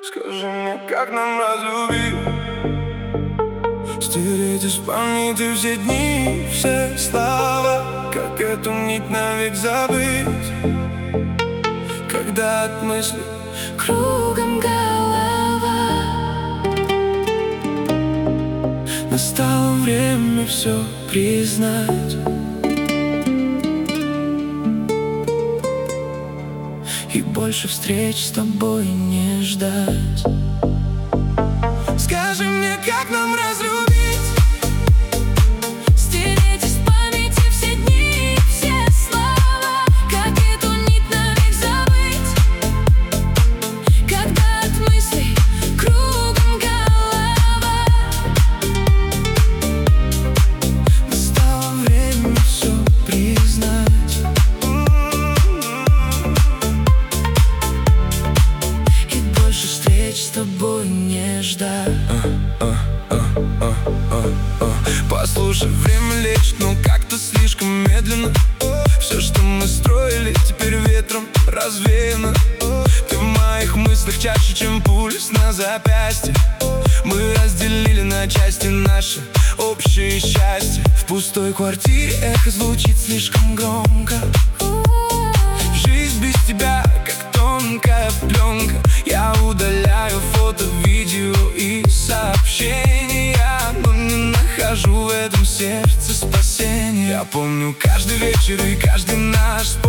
Скажи мне, как нам разлюбить? Стереть из памяти все дни, все слова, как эту нить навек забыть. Когда от мыслей кругом голова, настало время все признать и больше встреч с тобой не ждать. Скажи мне, как нам разлюбить? Стереть из памяти все дни, все слова, как эту нить навек забыть. Когда от мыслей кругом голова, настало время все признать и больше встреч с тобой не ждать. Послушай, время лечит, но как-то слишком медленно. Все, что мы строили, теперь ветром развеяно. Ты в моих мыслях чаще, чем пульс на запястье. Мы разделили на части наше общее счастье. В пустой квартире эхо звучит слишком громко. Жизнь без тебя, как тонкая пленка. Я удаляю фото, видео и сообщения, но не нахожу в этом сердце спасения. Я помню каждый вечер и каждый наш